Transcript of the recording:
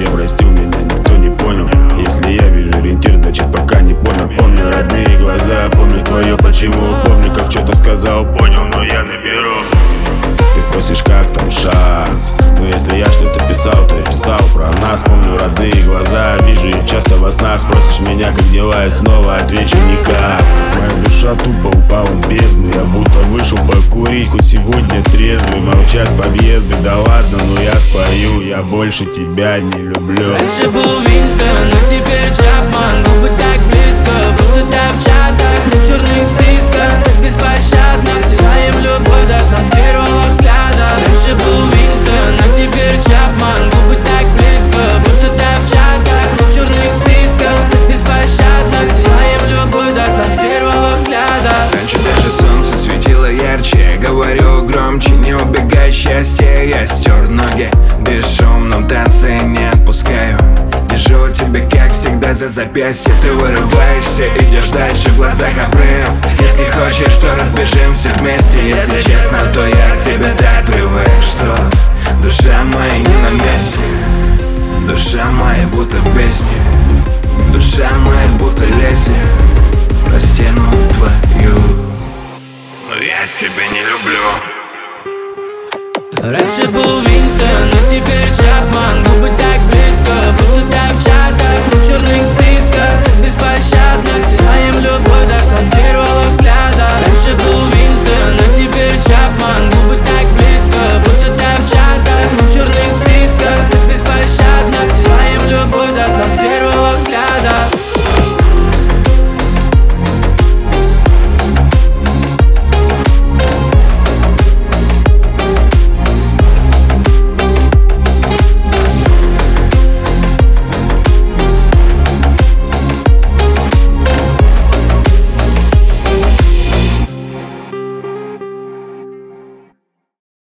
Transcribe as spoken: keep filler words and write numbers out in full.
Зачем простил меня, никто не понял. Если я вижу ориентир, значит пока не понял. Помню родные глаза, помню твое почему. Помню, как что-то сказал, понял, но я наберу. Ты спросишь, как там шанс? Но если я что-то писал, то я писал про нас. Помню родные глаза, вижу их часто во снах. Спросишь меня, как дела, я снова отвечу никак. Моя душа тупо упала в бездну. Я будто вышел покурить, хоть сегодня трезвый. Молчат подъезды, да ладно, но я спою. Я больше тебя не люблю. Раньше был Винстон, но теперь Чапман. Губы так близко, пустота в чатах, в черных списках, так беспощадно. Стираем любовь до сна с первого взгляда. Раньше был Винстон, но теперь Чапман. Губы так близко, пустота в чатах, в черных списках, так беспощадно. Стираем любовь до сна с первого взгляда. Раньше даже солнце светило ярче. Говорю громче, не убегай счастье. Я стер ноги в бесшумном танце, не отпускаю. Держу тебя, как всегда, за запястье. Ты вырываешься, идешь дальше, в глазах обрыв. Если хочешь, то разбежимся вместе. Если честно, то я к тебе так привык, что душа моя не на месте. Душа моя будто в песне. Душа моя будто лесе. Простену твою, но я тебя не люблю. Раньше был Винстон, но теперь